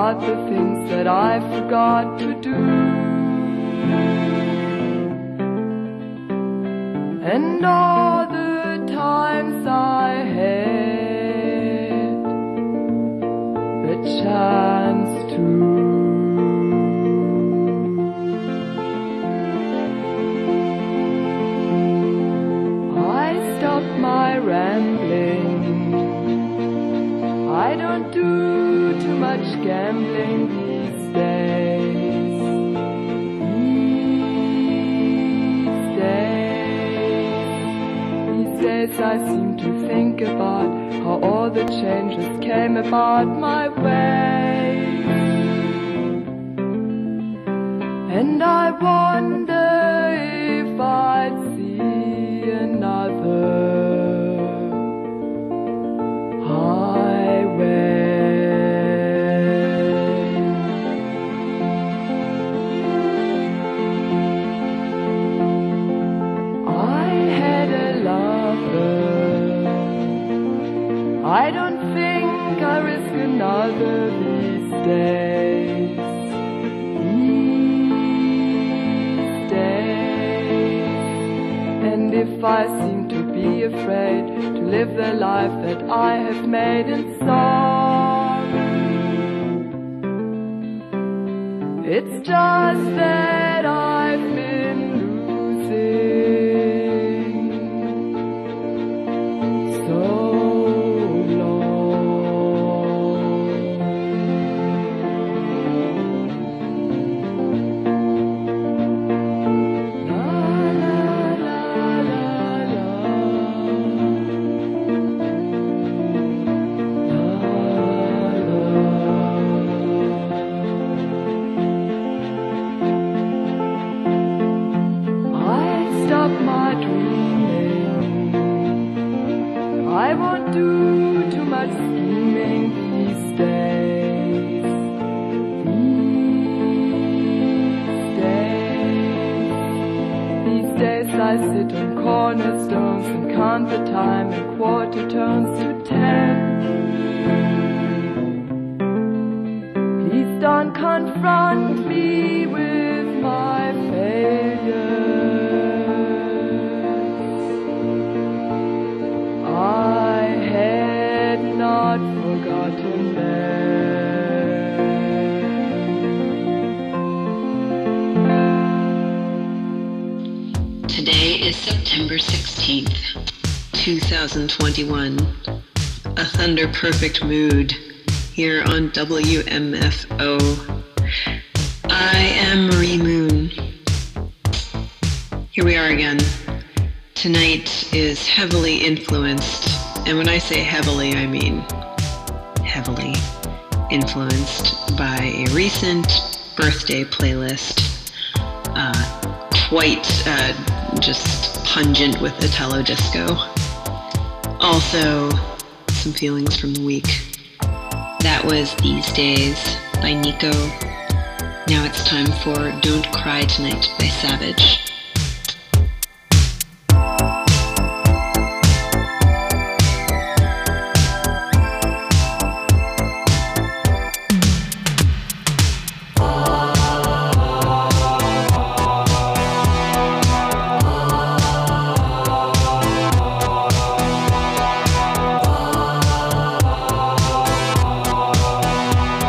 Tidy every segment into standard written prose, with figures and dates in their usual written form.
about the things that I forgot to do. And all the times I had the chance to. I stopped my rambling. I don't do too much gambling these days. These days I seem to think about how all the changes came about my way. And I wonder if I'd see another I don't think I risk another these days. These days. And if I seem to be afraid to live the life that I have made in song, it's just that I've been losing so. I won't do too much scheming these days. These days I sit on cornerstones and count the time and quarter turns to 10. Please don't confront me with my failures. I had not forgotten them. Today is September 16th, 2021. A thunder perfect mood here on WMFO. I am Marie Moon. Here we are again. Tonight is heavily influenced, and when I say heavily, I mean heavily influenced by a recent birthday playlist, quite just pungent with Italo disco. Also, some feelings from the week. That was These Days by Nico. Now it's time for Don't Cry Tonight by Savage.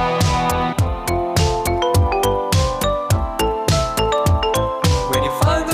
When you find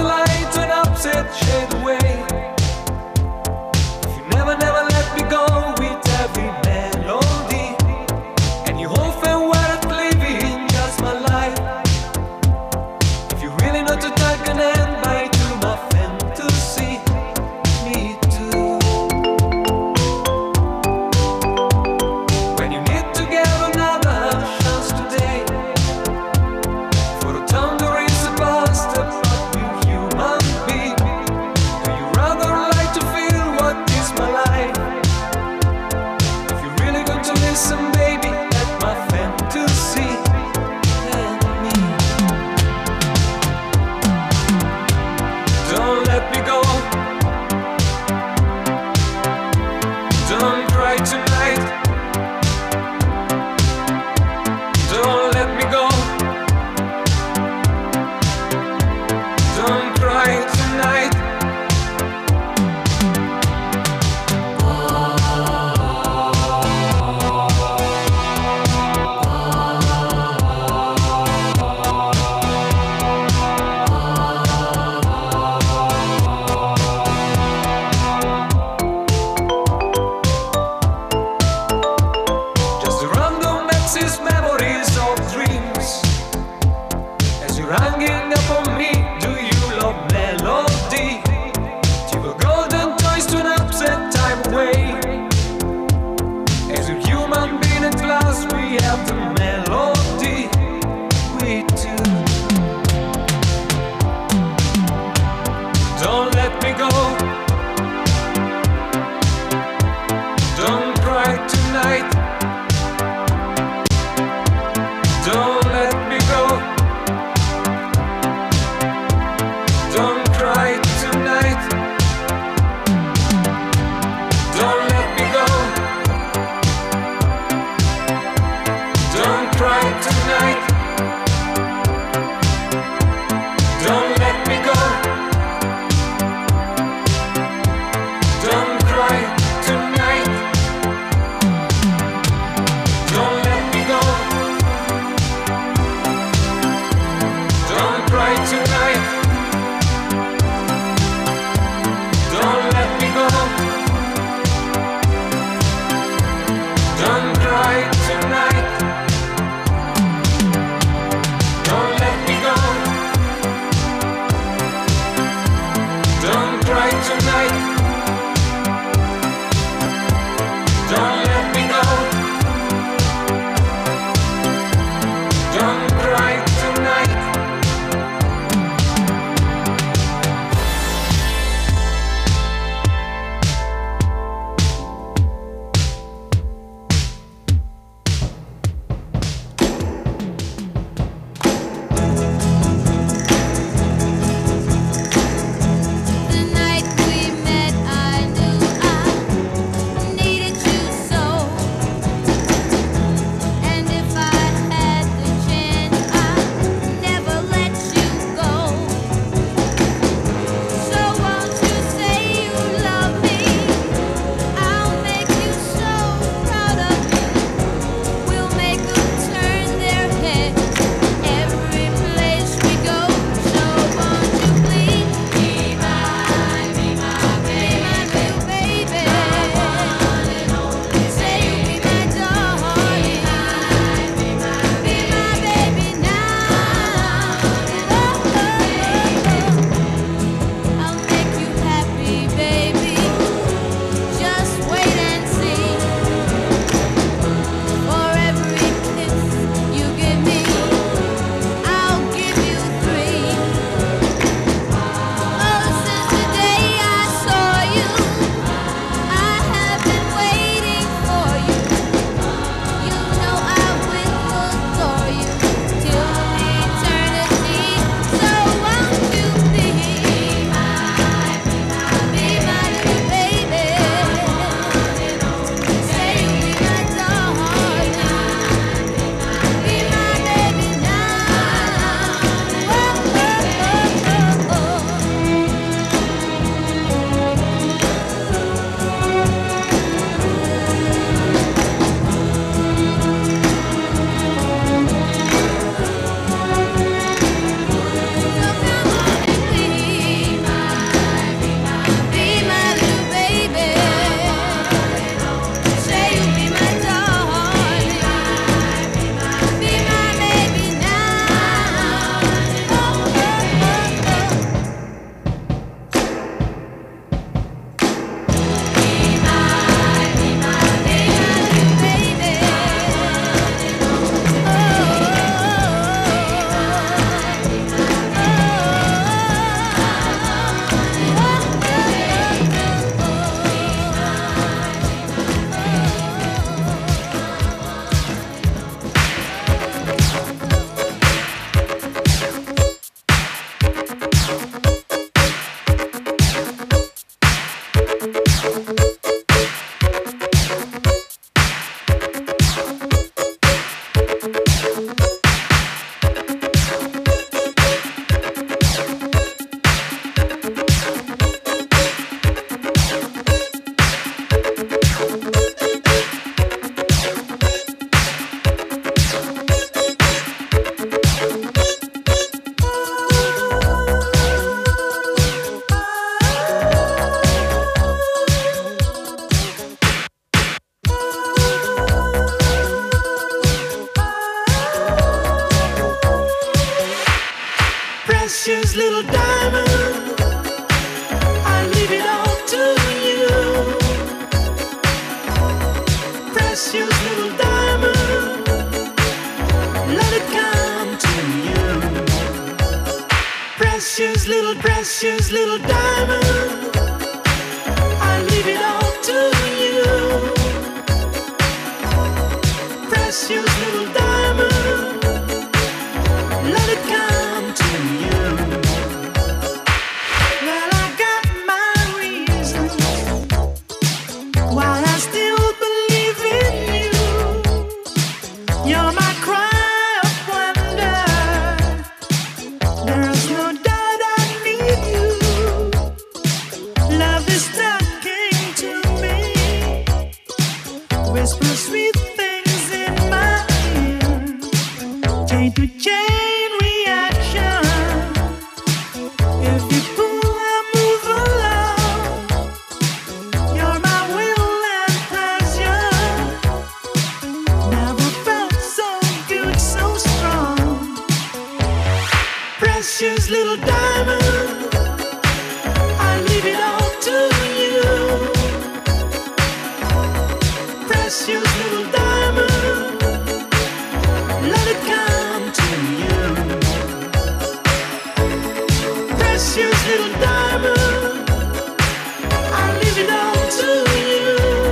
precious little diamond, I leave it all to you. Precious little diamond, let it come to you. Precious little diamond, I leave it all to you. Precious little diamond, let it come to you. Well, I got my reasons why I still believe in you. You're my cry of wonder. There's no doubt I need you. Love is talking to me. Whisper sweet things in my ear. Chain to chain reaction. If you pull, I move along. You're my will and pleasure. Never felt so good, so strong. Precious little diamond, I leave it all to you. Precious little diamond, let it come to you. Precious little diamond, I leave it all to you.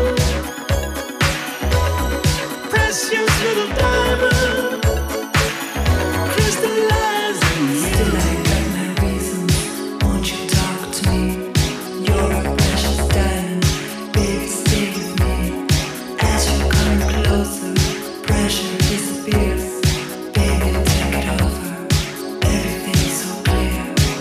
Precious little diamond, crystallizing you. Still I got my reasons, won't you talk to me? You're a precious diamond, baby stay with me. As you come closer, pressure disappears. Baby take it over, everything's so clear.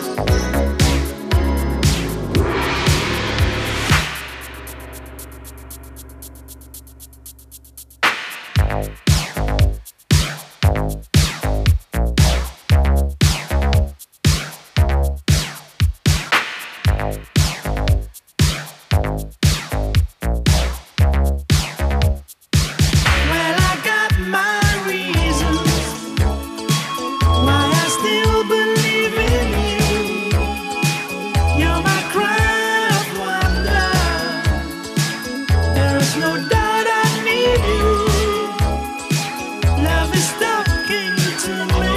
Well, I got my reasons why I still believe in you. You're my cry of wonder. There is no doubt I need you. Love is talking to me.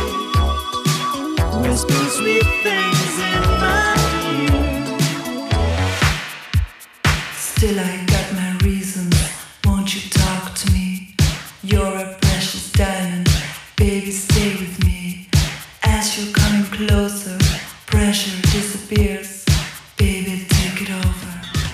Whisper sweet things in my ear. Still I got my reasons, won't you talk to me? You're a precious diamond, baby stay with me. As you're coming closer, pressure disappears. Baby take it over.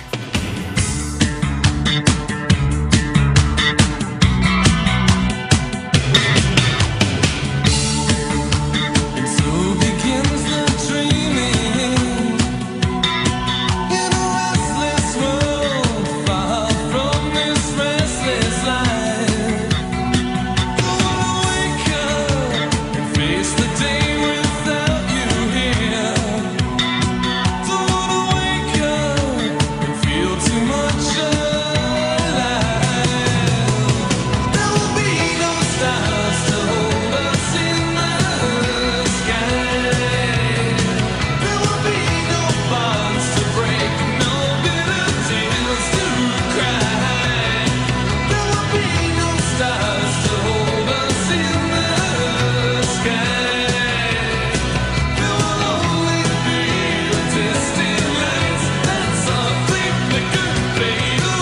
And so begins the dreaming in a restless world, far from this restless life. Don't wanna wake up and face the day without you here. Don't wanna wake up and feel too much alive. There will be no stars to hold us in the sky. There will be no bonds to break, no bitter tears to cry. There will be no stars to hold us in the sky. There will only be the distant lights that softly flicker, fade away.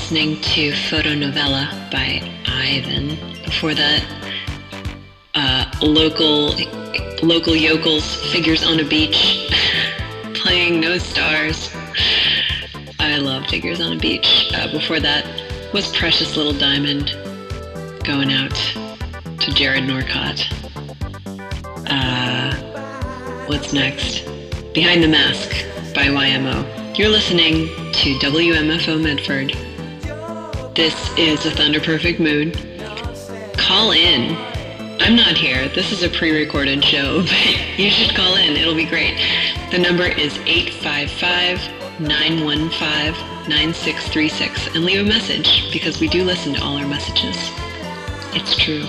listening to Photonovella by Ivan. Before that, local yokels, Figures on a Beach, playing No Stars. I love Figures on a Beach. Before that was Precious Little Diamond, going out to Jared Norcott. What's next? Behind the Mask by YMO. You're listening to WMFO Medford. This is A Thunder Perfect Mood. Call in. I'm not here. This is a pre-recorded show, but you should call in. It'll be great. The number is 855-915-9636 and leave a message because we do listen to all our messages. It's true.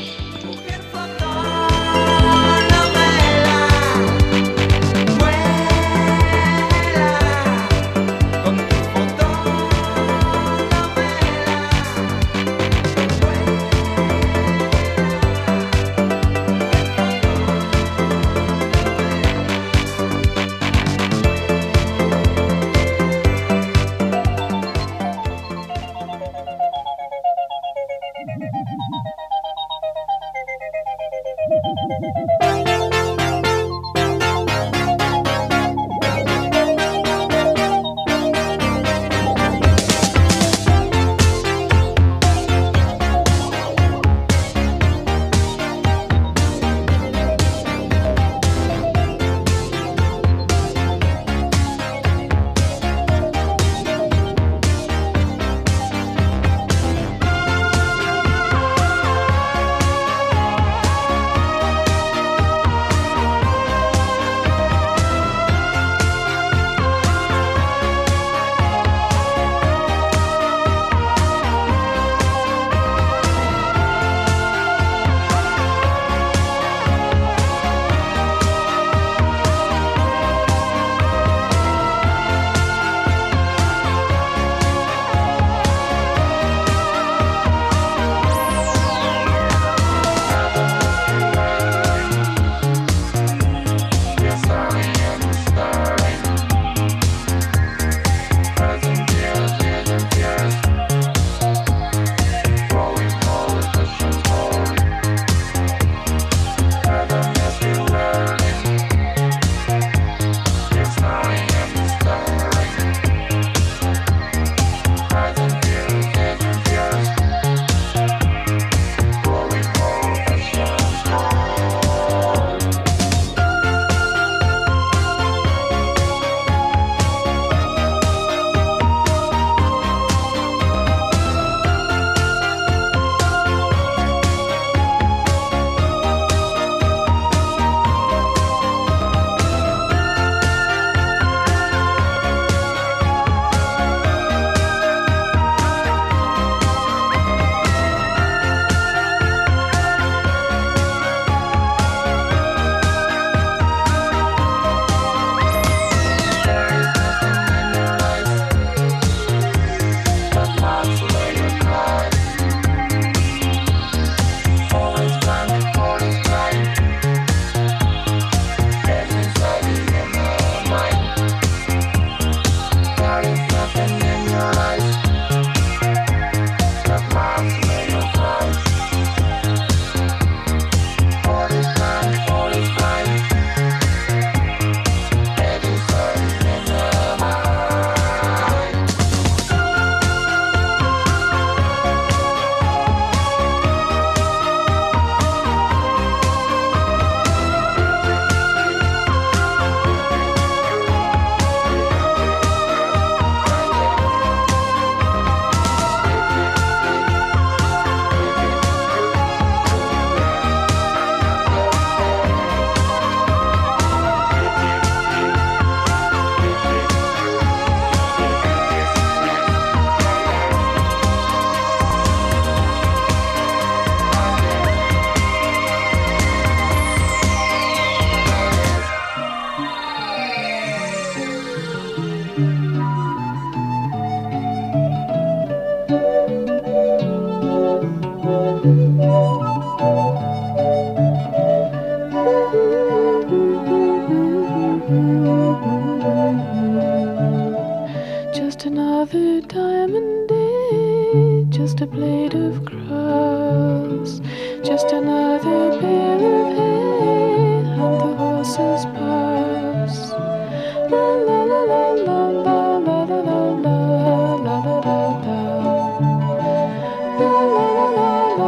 Just another bale of hay and the horses pass. La la la la la la la la la la la la la la. La la la la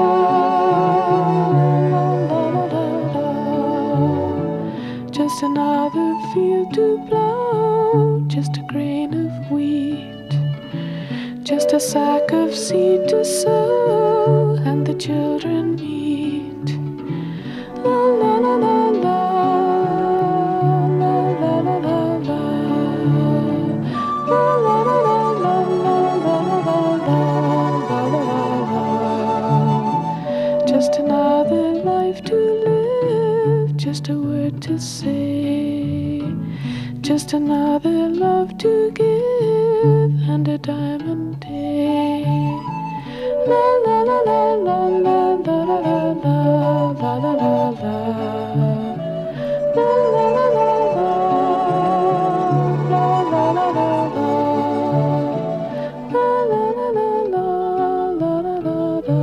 la la la la. Just another field to plow, just a grain of wheat, just a sack of seed to sow, and the children eat. La la la la la, la la la la la, la la la la la la la la la la. Just another life to live, just a word to say, just another love to give, and a diamond day. La la la la la la la la la la la la la la. La la la la la la la la la la. La la la la la la la la la.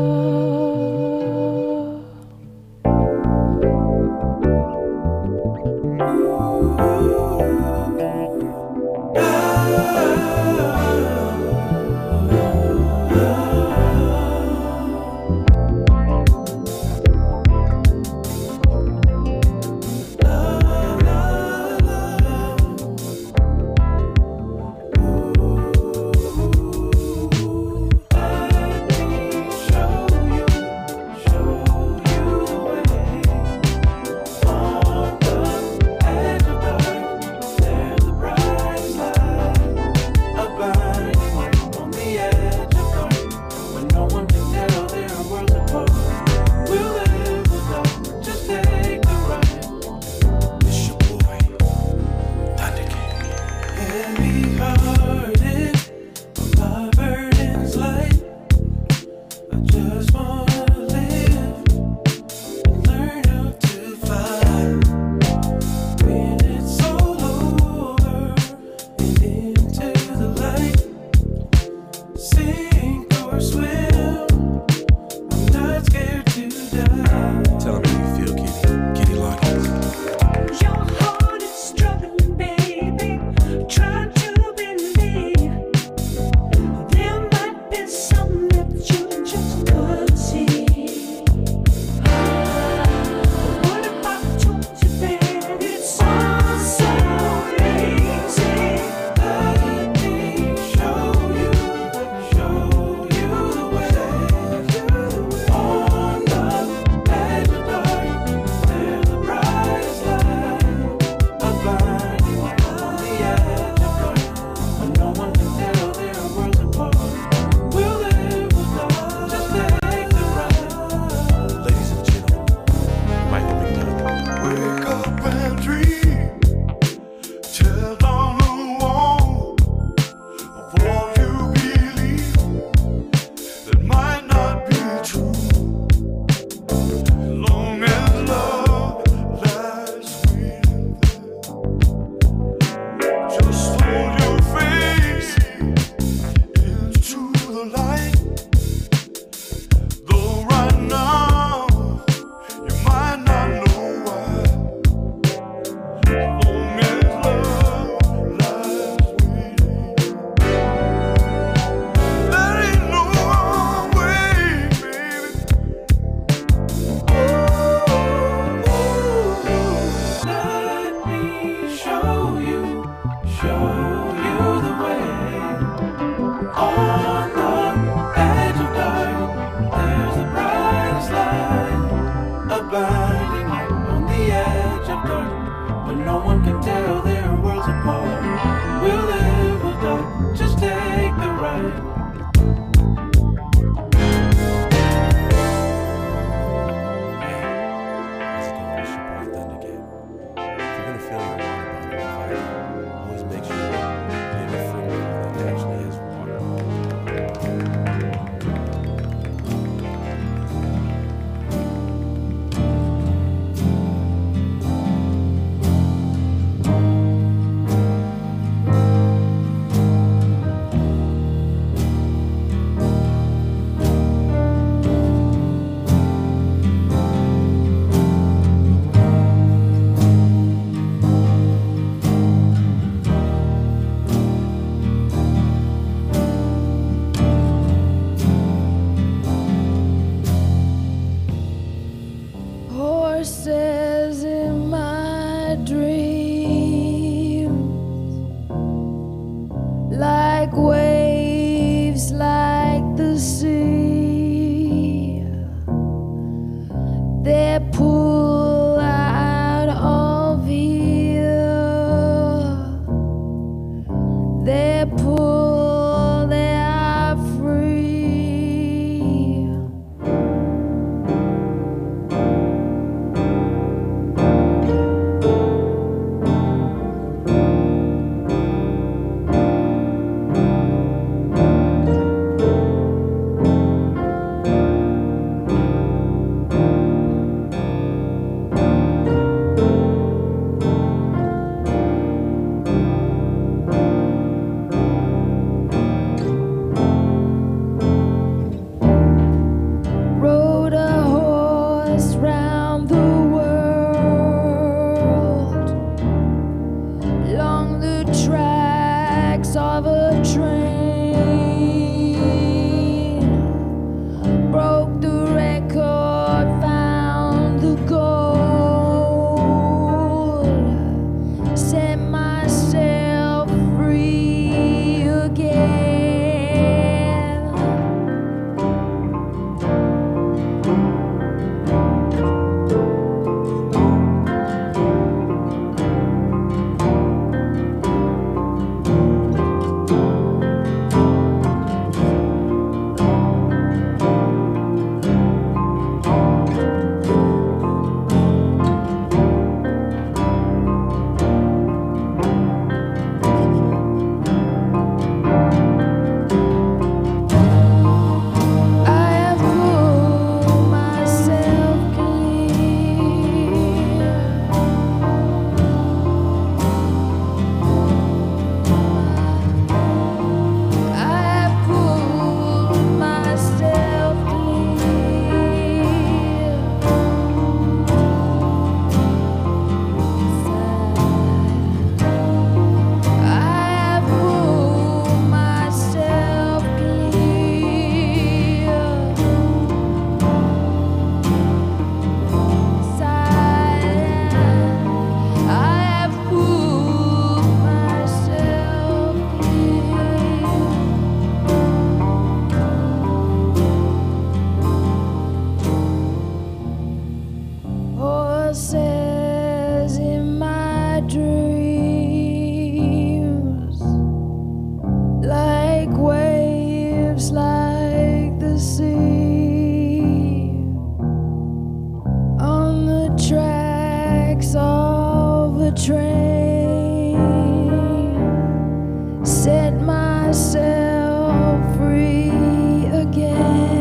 Horses in my dreams, like waves, like the sea. They pull out of here. They pull, they are free. Rode a horse round the world, along the tracks of a train. Broke the record, found the gold, set myself free again. I have pulled myself clear. I have pulled myself clear. I have pulled myself clear. I have pulled myself clear. Horses in my dreams, like waves, like the sea, on the tracks of a train, set myself free again.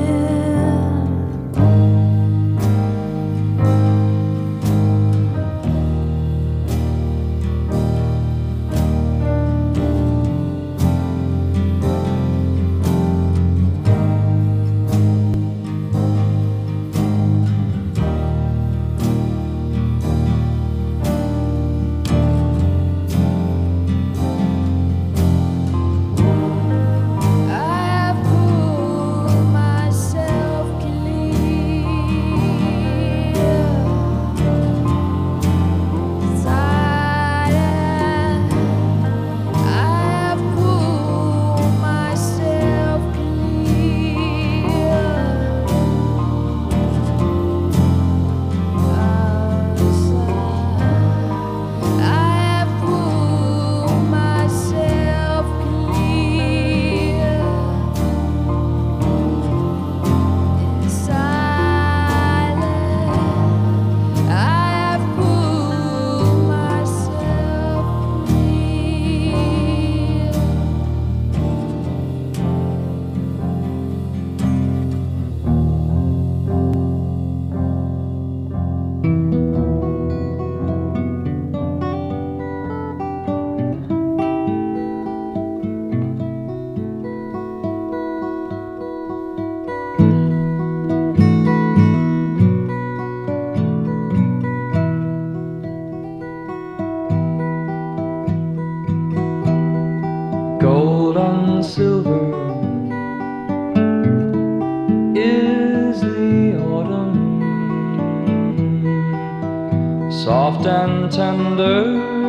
Soft and tender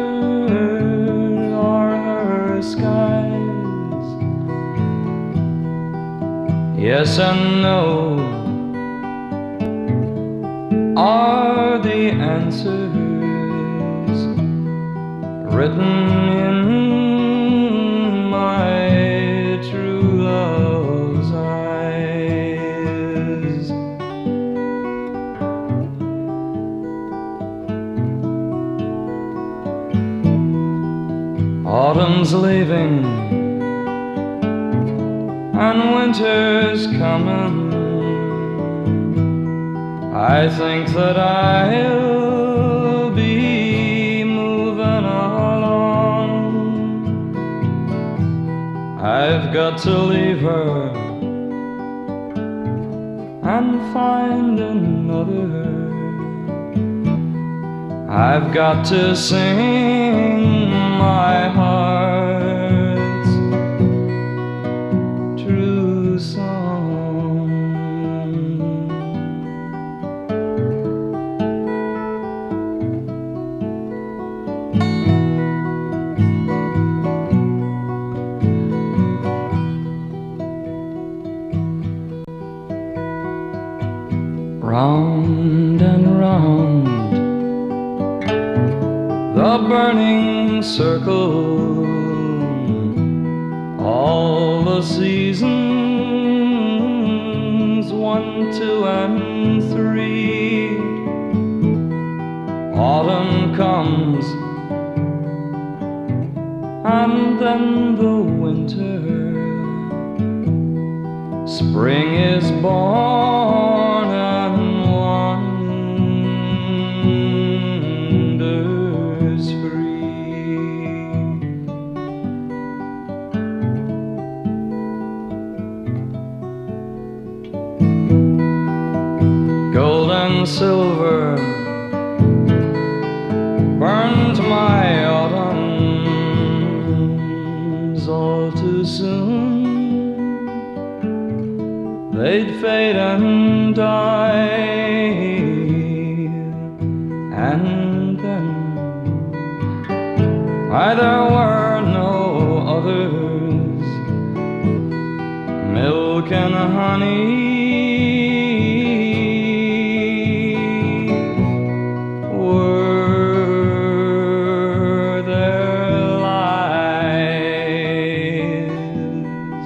are her skies. Yes and no are the answers written in my true love's eyes. Autumn's leaving and winter's coming. I think that I'll be moving along. I've got to leave her and find another. I've got to sing my heart's true song. Round and round the burning circle, all the seasons, 1, 2, and 3. Autumn comes, and then the winter. Spring is born and wanders free. Gold and silver burned my autumns all too soon. They'd fade and die, and then why there were no others. Milk and honey were their lives.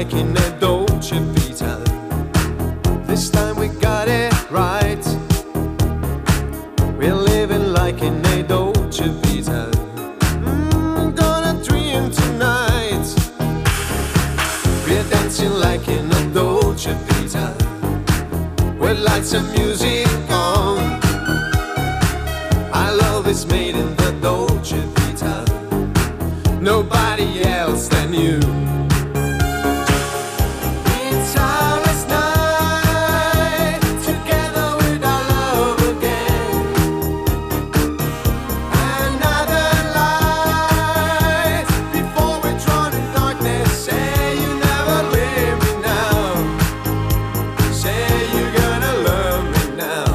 like in a Dolce Vita. This time we got it right. We're living like in a Dolce Vita. Gonna dream tonight. We're dancing like in a Dolce Vita. With lights and music on. Our love is made in the Dolce Vita. Nobody else than you. It's our last night together with our love again. Another light before we're drawn in darkness. Say you never leave me now. Say you're gonna love me now.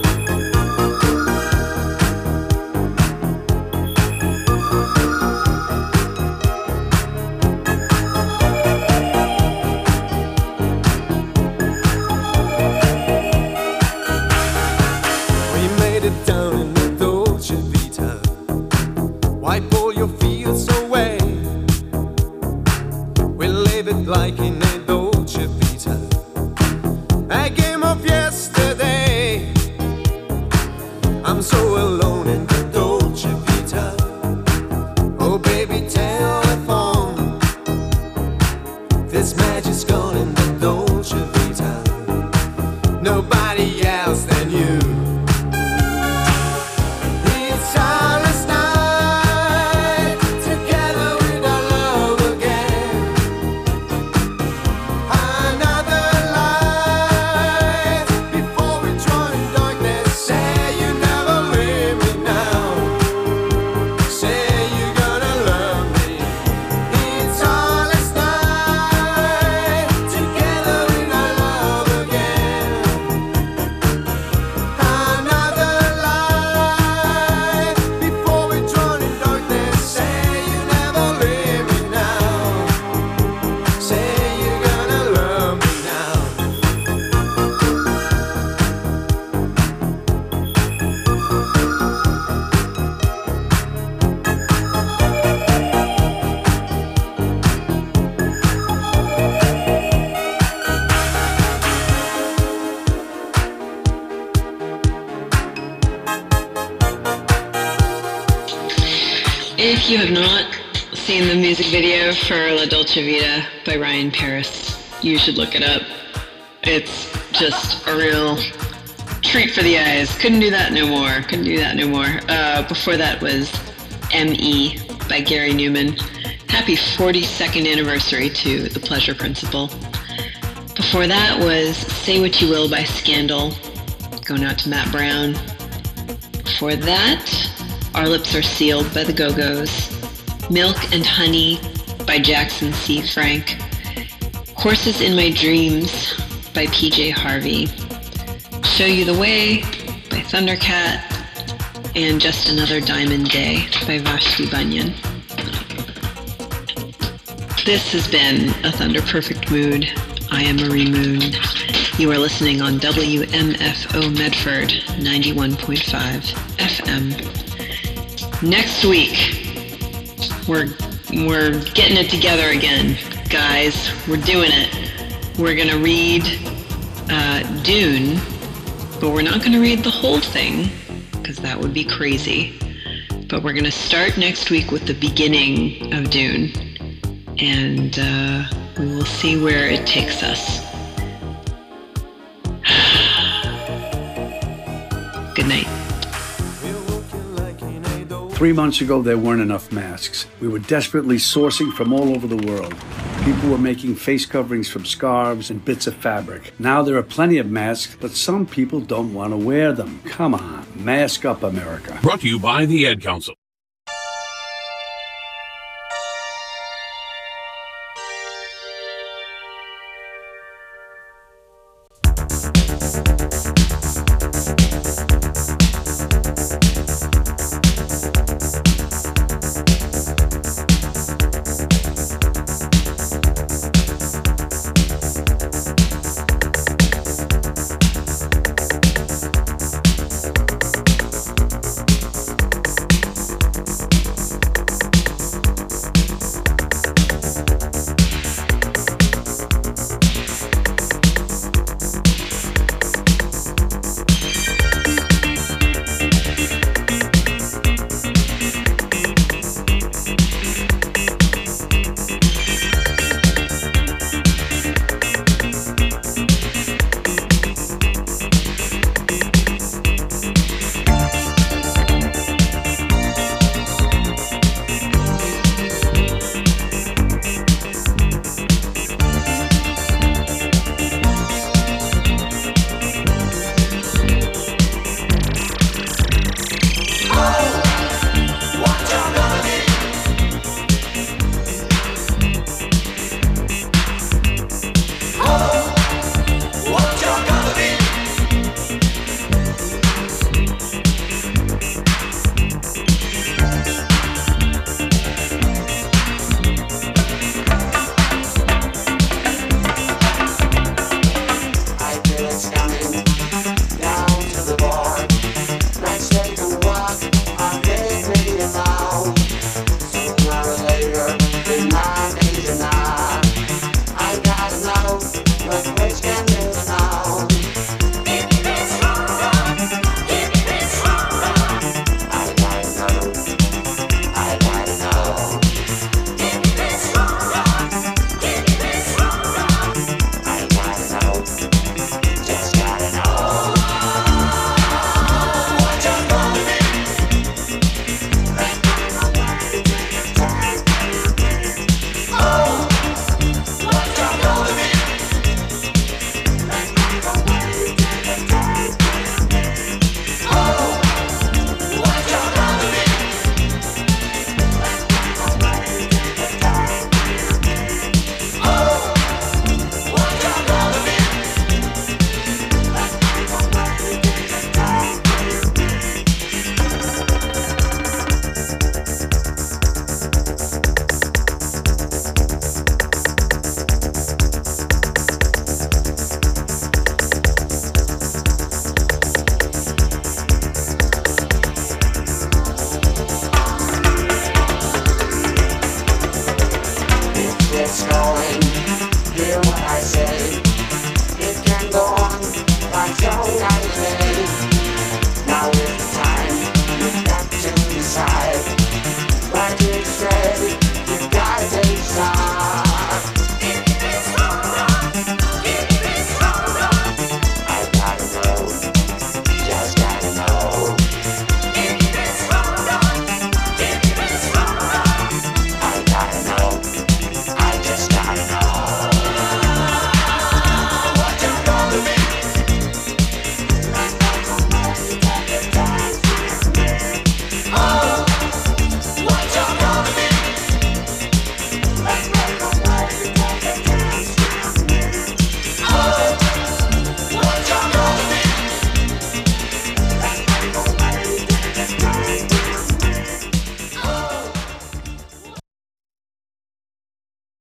We made it down in the Dolce Vita. Wipe all your fears away. We live it like in a Dolce Vita. A game of yesterday. I'm so alone in the Dolce Vita. Oh baby, telephone. This magic's gone in the Dolce Vita. Nobody else than you. It's our last night together with our love again. Another light before we join darkness. Say you never leave me now. Say you're gonna love me. It's our last night together with our love again. Another light before we drown in darkness. Say you never leave me now. Say you're gonna love me now. If you have not seen the music video for La Dolce Vita by Ryan Paris, you should look it up. It's just a real treat for the eyes. Couldn't do that no more. Before that was M.E. by Gary Newman. Happy 42nd anniversary to The Pleasure Principle. Before that was Say What You Will by Scandal, going out to Matt Brown. Before that, Our Lips Are Sealed by the Go-Go's, Milk and Honey by Jackson C. Frank, Horses in My Dreams by PJ Harvey, Show You the Way by Thundercat, and Just Another Diamond Day by Vashti Bunyan. This has been A Thunder Perfect Mood. I am Marie Moon. You are listening on WMFO Medford 91.5 FM. Next week, we're getting it together again, guys. We're doing it. We're gonna read Dune, but we're not gonna read the whole thing because that would be crazy. But we're gonna start next week with the beginning of Dune, and we will see where it takes us. Good night. 3 months ago, there weren't enough masks. We were desperately sourcing from all over the world. People were making face coverings from scarves and bits of fabric. Now there are plenty of masks, but some people don't want to wear them. Come on, mask up, America. Brought to you by the Ad Council. going. Hear what I say.